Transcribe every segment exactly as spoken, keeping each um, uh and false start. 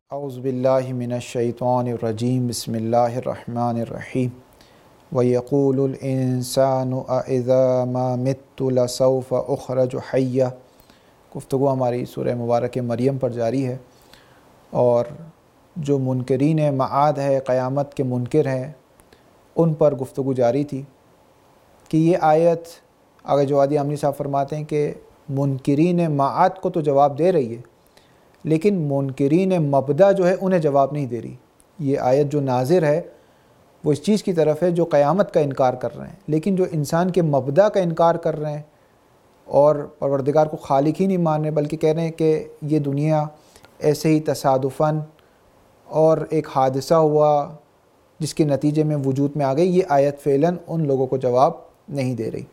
اعوذ باللہ من الشیطان الرجیم بسم اللہ الرحمن الرحیم وَيَقُولُ الْإِنسَانُ أَإِذَا مَا مِتُّ لَسَوْفَ أُخْرَجُ حَيًّا۔ گفتگو ہماری سورہ مبارک مریم پر جاری ہے، اور جو منکرین معاد ہے، قیامت کے منکر ہیں، ان پر گفتگو جاری تھی کہ یہ آیت آگے جوادی عاملی صاحب فرماتے ہیں کہ منکرین معاد کو تو جواب دے رہی ہے، لیکن منکرین مبدا جو ہے انہیں جواب نہیں دے رہی۔ یہ آیت جو ناظر ہے وہ اس چیز کی طرف ہے جو قیامت کا انکار کر رہے ہیں، لیکن جو انسان کے مبدا کا انکار کر رہے ہیں اور پروردگار کو خالق ہی نہیں مان رہے، بلکہ کہہ رہے ہیں کہ یہ دنیا ایسے ہی تصادفاً اور ایک حادثہ ہوا جس کے نتیجے میں وجود میں آ گئی، یہ آیت فعلاً ان لوگوں کو جواب نہیں دے رہی۔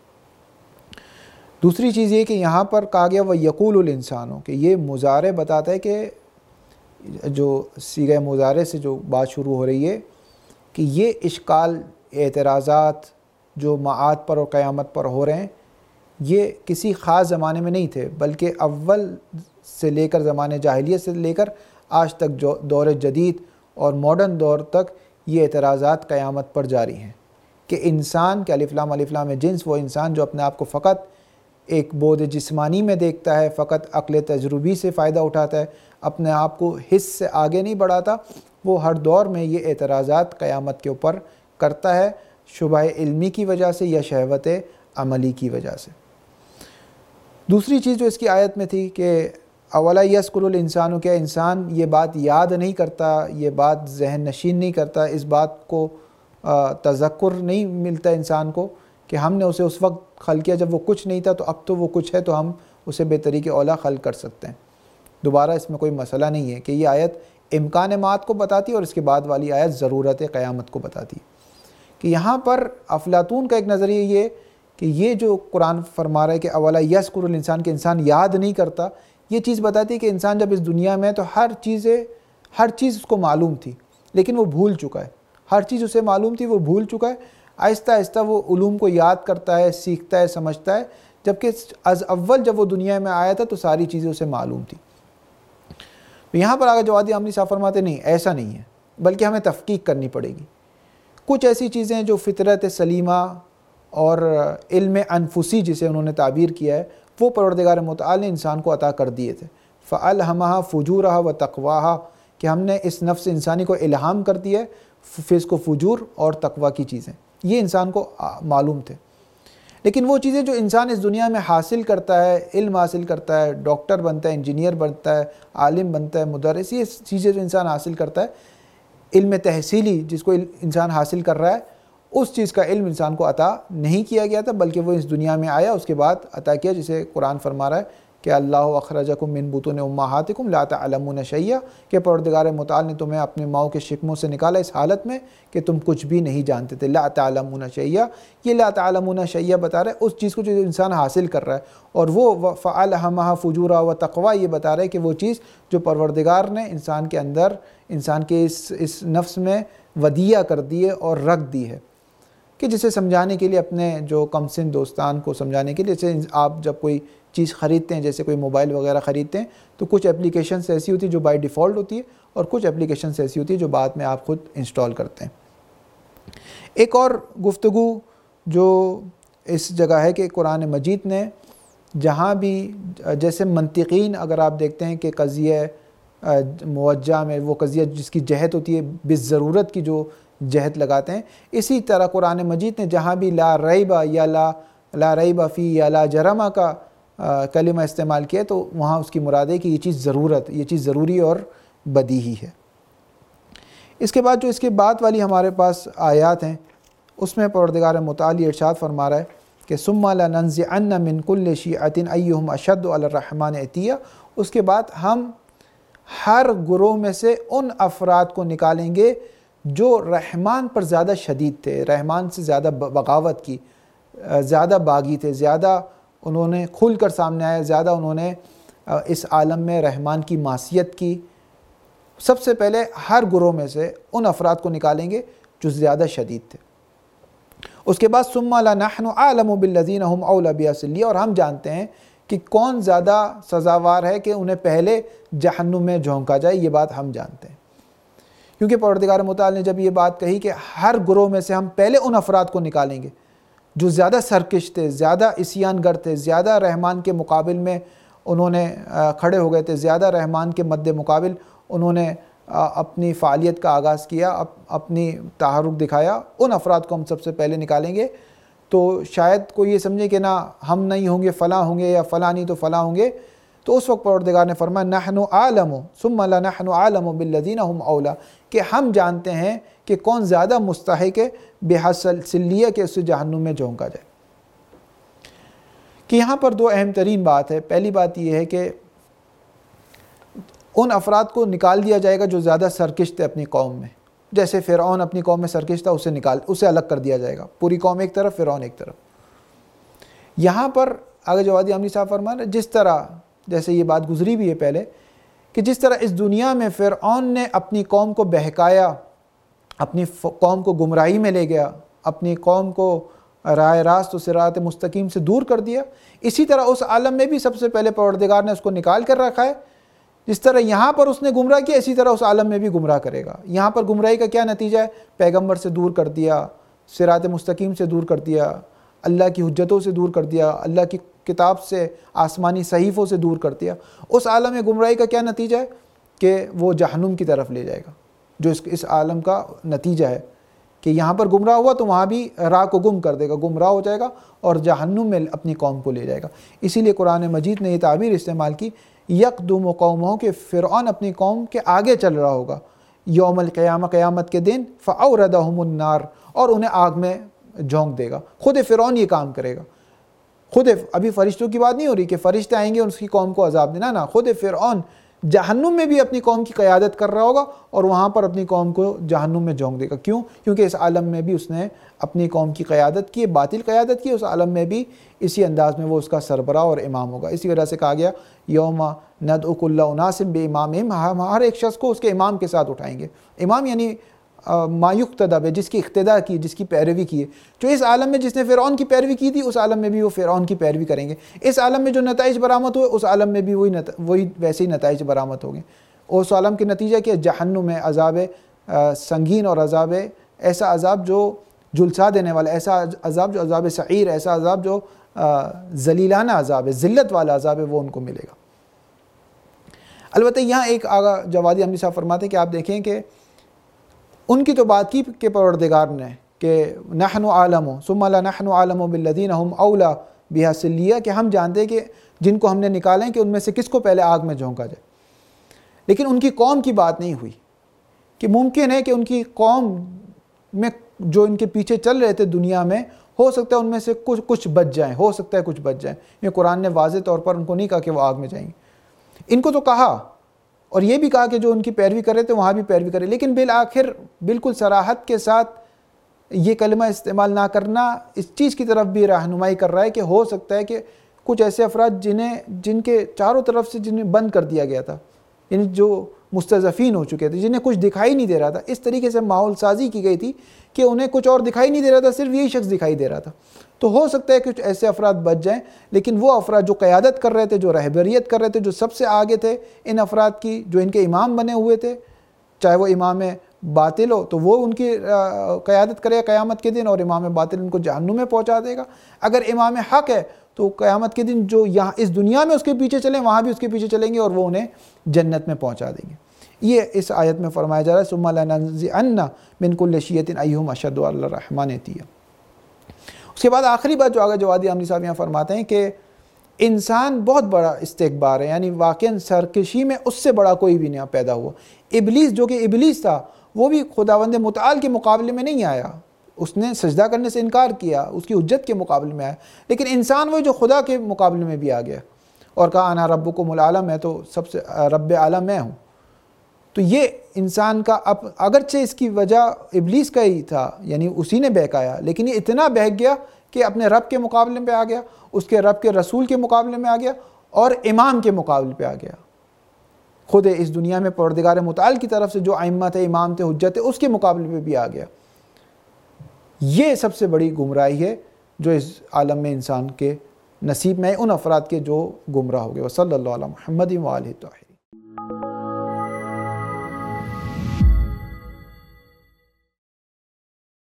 دوسری چیز یہ کہ یہاں پر کہا گیا وَيَقُولُ الْإِنسَانُ، کہ یہ مضارع بتاتا ہے کہ جو صیغہ مضارع سے جو بات شروع ہو رہی ہے کہ یہ اشکال اعتراضات جو معاد پر اور قیامت پر ہو رہے ہیں یہ کسی خاص زمانے میں نہیں تھے، بلکہ اول سے لے کر زمانے جاہلیت سے لے کر آج تک جو دور جدید اور ماڈرن دور تک یہ اعتراضات قیامت پر جاری ہیں کہ انسان کے الف لام الف لام جنس، وہ انسان جو اپنے آپ کو فقط ایک بود جسمانی میں دیکھتا ہے، فقط عقل تجربی سے فائدہ اٹھاتا ہے، اپنے آپ کو حس سے آگے نہیں بڑھاتا، وہ ہر دور میں یہ اعتراضات قیامت کے اوپر کرتا ہے، شبہ علمی کی وجہ سے یا شہوت عملی کی وجہ سے۔ دوسری چیز جو اس کی آیت میں تھی کہ اولا یذکر الانسان، کیا انسان یہ بات یاد نہیں کرتا، یہ بات ذہن نشین نہیں کرتا، اس بات کو تذکر نہیں ملتا انسان کو کہ ہم نے اسے اس وقت خلق کیا جب وہ کچھ نہیں تھا، تو اب تو وہ کچھ ہے تو ہم اسے بے طریق اولا خلق کر سکتے ہیں۔ دوبارہ اس میں کوئی مسئلہ نہیں ہے کہ یہ آیت امکان معاد کو بتاتی ہے، اور اس کے بعد والی آیت ضرورت قیامت کو بتاتی ہے کہ یہاں پر افلاطون کا ایک نظریہ یہ کہ یہ جو قرآن فرما رہا ہے کہ اولا یذکر الانسان، کہ انسان یاد نہیں کرتا، یہ چیز بتاتی ہے کہ انسان جب اس دنیا میں ہے تو ہر چیزیں ہر چیز اس کو معلوم تھی لیکن وہ بھول چکا ہے، ہر چیز اسے معلوم تھی وہ بھول چکا ہے، آہستہ آہستہ وہ علوم کو یاد کرتا ہے، سیکھتا ہے، سمجھتا ہے، جبکہ از اول جب وہ دنیا میں آیا تھا تو ساری چیزیں اسے معلوم تھی۔ یہاں پر آگے جوادی عاملی صاحب فرماتے نہیں، ایسا نہیں ہے، بلکہ ہمیں تحقیق کرنی پڑے گی۔ کچھ ایسی چیزیں جو فطرت سلیمہ اور علم انفسی جسے انہوں نے تعبیر کیا ہے وہ پروردگار متعال نے انسان کو عطا کر دیے تھے، فَأَلْهَمَهَا فُجُورَهَا وَتَقْوَاهَا، کہ ہم نے اس نفس انسانی کو الہام کر دیا ہے فسق و فجور اور تقوی کی چیزیں، یہ انسان کو معلوم تھے۔ لیکن وہ چیزیں جو انسان اس دنیا میں حاصل کرتا ہے، علم حاصل کرتا ہے، ڈاکٹر بنتا ہے، انجینئر بنتا ہے، عالم بنتا ہے، مدرس، یہ چیزیں جو انسان حاصل کرتا ہے، علم تحصیلی جس کو انسان حاصل کر رہا ہے، اس چیز کا علم انسان کو عطا نہیں کیا گیا تھا، بلکہ وہ اس دنیا میں آیا اس کے بعد عطا کیا، جسے قرآن فرما رہا ہے کہ اللہ اخرجکم من بطون امہاتکم لا تعلمون شیئا، کہ پروردگار متعال نے تمہیں اپنے ماؤں کے شکموں سے نکالا اس حالت میں کہ تم کچھ بھی نہیں جانتے تھے۔ لا تعلمون شیئا، یہ لا تعلمون شیئا بتا رہا ہے اس چیز کو جو انسان حاصل کر رہا ہے، اور وہ فَأَلْهَمَهَا فُجُورَهَا وَتَقْوَاهَا یہ بتا رہا ہے کہ وہ چیز جو پروردگار نے انسان کے اندر، انسان کے اس اس نفس میں ودیع کر دی ہے اور رکھ دی ہے، کہ جسے سمجھانے کے لیے اپنے جو کم سن دوستان کو سمجھانے کے لیے، جیسے آپ جب کوئی چیز خریدتے ہیں، جیسے کوئی موبائل وغیرہ خریدتے ہیں تو کچھ اپلیکیشنز ایسی ہوتی ہیں جو بائی ڈیفالٹ ہوتی ہے، اور کچھ اپلیکیشنز ایسی ہوتی ہیں جو بعد میں آپ خود انسٹال کرتے ہیں۔ ایک اور گفتگو جو اس جگہ ہے کہ قرآن مجید نے جہاں بھی جیسے منطقین اگر آپ دیکھتے ہیں کہ قضیہ موجہ میں وہ قضیہ جس کی جہت ہوتی ہے بالضرورت کی جو جہت لگاتے ہیں، اسی طرح قرآن مجید نے جہاں بھی لا ریب یا لا لا ریب فی یا لا جرم کا کلمہ استعمال کیا تو وہاں اس کی مراد ہے کہ یہ چیز ضرورت، یہ چیز ضروری اور بدیہی ہے۔ اس کے بعد جو اس کے بعد والی ہمارے پاس آیات ہیں اس میں پروردگار متعال ارشاد فرما رہا ہے کہ ثم لننزعن من كل شیعۃ ایہم اشد علی الرحمن عتیا، اس کے بعد ہم ہر گروہ میں سے ان افراد کو نکالیں گے جو رحمان پر زیادہ شدید تھے، رحمان سے زیادہ بغاوت کی، زیادہ باغی تھے، زیادہ انہوں نے کھل کر سامنے آئے، زیادہ انہوں نے اس عالم میں رحمان کی معصیت کی۔ سب سے پہلے ہر گروہ میں سے ان افراد کو نکالیں گے جو زیادہ شدید تھے۔ اس کے بعد ثم لنحن اعلم بالذین هم اولی بها صلیہ، اور ہم جانتے ہیں کہ کون زیادہ سزاوار ہے کہ انہیں پہلے جہنم میں جھونکا جائے، یہ بات ہم جانتے ہیں۔ کیونکہ پروردگار متعال نے جب یہ بات کہی کہ ہر گروہ میں سے ہم پہلے ان افراد کو نکالیں گے جو زیادہ سرکش تھے، زیادہ عصیان گر تھے، زیادہ رحمان کے مقابل میں انہوں نے کھڑے ہو گئے تھے، زیادہ رحمان کے مد مقابل انہوں نے اپنی فعالیت کا آغاز کیا، اپنی تحرک دکھایا، ان افراد کو ہم سب سے پہلے نکالیں گے۔ تو شاید کوئی یہ سمجھے کہ نہ ہم نہیں ہوں گے فلاں ہوں گے، یا فلاں نہیں تو فلاں ہوں گے، تو اس وقت پروردگار نے فرمایا نحن اعلم ثم لنحن اعلم بالذین هم اولی، کہ ہم جانتے ہیں کہ کون زیادہ مستحق ہے بحسل سلیہ کہ اسے جہنم میں جھونکا جائے۔ کہ یہاں پر دو اہم ترین بات ہے۔ پہلی بات یہ ہے کہ ان افراد کو نکال دیا جائے گا جو زیادہ سرکش تھے اپنی قوم میں، جیسے فرعون اپنی قوم میں سرکش تھا، اسے نکال اسے الگ کر دیا جائے گا، پوری قوم ایک طرف، فرعون ایک طرف۔ یہاں پر آگے جوادی عاملی صاحب فرمان جس طرح، جیسے یہ بات گزری بھی ہے پہلے، کہ جس طرح اس دنیا میں فرعون نے اپنی قوم کو بہکایا، اپنی قوم کو گمراہی میں لے گیا، اپنی قوم کو راہ راست و صراط مستقیم سے دور کر دیا، اسی طرح اس عالم میں بھی سب سے پہلے پروردگار نے اس کو نکال کر رکھا ہے۔ جس طرح یہاں پر اس نے گمراہ کیا، اسی طرح اس عالم میں بھی گمراہ کرے گا۔ یہاں پر گمراہی کا کیا نتیجہ ہے؟ پیغمبر سے دور کر دیا، صراط مستقیم سے دور کر دیا، اللہ کی حجتوں سے دور کر دیا، اللہ کی کتاب سے، آسمانی صحیفوں سے دور کر دیا۔ اس عالم میں گمراہی کا کیا نتیجہ ہے؟ کہ وہ جہنم کی طرف لے جائے گا، جو اس اس عالم کا نتیجہ ہے کہ یہاں پر گمراہ ہوا تو وہاں بھی راہ کو گم کر دے گا، گمراہ ہو جائے گا اور جہنم میں اپنی قوم کو لے جائے گا۔ اسی لیے قرآن مجید نے یہ تعبیر استعمال کی، یقدم قومہ، کہ فرعون اپنی قوم کے آگے چل رہا ہوگا یوم القیامہ، قیامت کے دن، فاوردہم النار، اور انہیں آگ میں جھونک دے گا۔ خود فرعون یہ کام کرے گا، خود ابھی فرشتوں کی بات نہیں ہو رہی کہ فرشتے آئیں گے اور اس کی قوم کو عذاب دینا، نہ، خود فرعون جہنم میں بھی اپنی قوم کی قیادت کر رہا ہوگا اور وہاں پر اپنی قوم کو جہنم میں جھونک دے گا۔ کیوں؟ کیونکہ اس عالم میں بھی اس نے اپنی قوم کی قیادت کی، باطل قیادت کی، اس عالم میں بھی اسی انداز میں وہ اس کا سربراہ اور امام ہوگا۔ اسی وجہ سے کہا گیا یوم ندعو کل اناس بامامہم، ہم ہر ایک شخص کو اس کے امام کے ساتھ اٹھائیں گے۔ امام یعنی ما یقتدی بہ، جس کی اقتداء کی، جس کی پیروی کی ہے۔ جو اس عالم میں جس نے فرعون کی پیروی کی تھی، اس عالم میں بھی وہ فرعون کی پیروی کریں گے۔ اس عالم میں جو نتائج برآمد ہوئے، اس عالم میں بھی وہی نت... وہی ویسے ہی نتائج برآمد ہوں گے۔ اس عالم کے نتیجہ کیا؟ جہنم میں عذاب سنگین، اور عذاب ایسا عذاب جو جلسا دینے والا، ایسا عذاب جو عذاب سعیر، ایسا عذاب جو ذلیلانہ عذاب ہے، ذلت والا عذاب ہے، وہ ان کو ملے گا۔ البتہ یہاں ایک آگا جوادی عاملی صاحب فرماتے ہیں کہ آپ دیکھیں کہ ان کی تو بات کی کہ پروردگار نے کہ نحن عالم ثم لنحن عالم بالذین هم اولی بها سلیہ، کہ ہم جانتے ہیں کہ جن کو ہم نے نکالیں کہ ان میں سے کس کو پہلے آگ میں جھونکا جائے۔ لیکن ان کی قوم کی بات نہیں ہوئی کہ ممکن ہے کہ ان کی قوم میں جو ان کے پیچھے چل رہے تھے دنیا میں، ہو سکتا ہے ان میں سے کچھ کچھ بچ جائیں، ہو سکتا ہے کچھ بچ جائیں۔ یہ قرآن نے واضح طور پر ان کو نہیں کہا کہ وہ آگ میں جائیں گے، ان کو تو کہا، اور یہ بھی کہا کہ جو ان کی پیروی کرے تھے وہاں بھی پیروی کرے، لیکن بالآخر بالکل صراحت کے ساتھ یہ کلمہ استعمال نہ کرنا اس چیز کی طرف بھی رہنمائی کر رہا ہے کہ ہو سکتا ہے کہ کچھ ایسے افراد جنہیں جن کے چاروں طرف سے جنہیں بند کر دیا گیا تھا، یعنی جو مستضعفین ہو چکے تھے، جنہیں کچھ دکھائی نہیں دے رہا تھا، اس طریقے سے ماحول سازی کی گئی تھی کہ انہیں کچھ اور دکھائی نہیں دے رہا تھا، صرف یہی شخص دکھائی دے رہا تھا۔ تو ہو سکتا ہے کہ کچھ ایسے افراد بچ جائیں، لیکن وہ افراد جو قیادت کر رہے تھے، جو رہبریت کر رہے تھے، جو سب سے آگے تھے ان افراد کی، جو ان کے امام بنے ہوئے تھے، چاہے وہ امام باطل ہو تو وہ ان کی قیادت کرے قیامت کے دن، اور امام باطل ان کو جہنم میں پہنچا دے گا۔ اگر امام حق ہے تو قیامت کے دن جو یہاں اس دنیا میں اس کے پیچھے چلیں، وہاں بھی اس کے پیچھے چلیں گے اور وہ انہیں جنت میں پہنچا دیں گے۔ یہ اس آیت میں فرمایا جا رہا ہے ثم لننزعن من کل شیعۃ ایہم اشد علی الرحمن عتیا۔ اس کے بعد آخری بات جو آگے جوادی عاملی صاحب یہاں فرماتے ہیں کہ انسان بہت بڑا استکبار ہے، یعنی واقعاً سرکشی میں اس سے بڑا کوئی بھی نہیں پیدا ہوا۔ ابلیس جو کہ ابلیس تھا، وہ بھی خداوند متعال کے مقابلے میں نہیں آیا، اس نے سجدہ کرنے سے انکار کیا، اس کی حجت کے مقابلے میں آیا، لیکن انسان وہ جو خدا کے مقابلے میں بھی آ گیا اور کہا انا ربکم الاعلی، میں تو سب سے رب اعلیٰ میں ہوں۔ تو یہ انسان کا اب اگرچہ اس کی وجہ ابلیس کا ہی تھا، یعنی اسی نے بہکایا، لیکن یہ اتنا بہک گیا کہ اپنے رب کے مقابلے پہ آ گیا، اس کے رب کے رسول کے مقابلے میں آ گیا، اور امام کے مقابلے پہ آ گیا۔ خود اس دنیا میں پروردگار متعال کی طرف سے جو ائمہ تھے، امام تھے، حجت تھے، اس کے مقابلے پہ بھی آ گیا۔ یہ سب سے بڑی گمراہی ہے جو اس عالم میں انسان کے نصیب میں ان افراد کے جو گمراہ ہو گئے۔ وصلی اللہ علی محمد و آلہ الطاہرین۔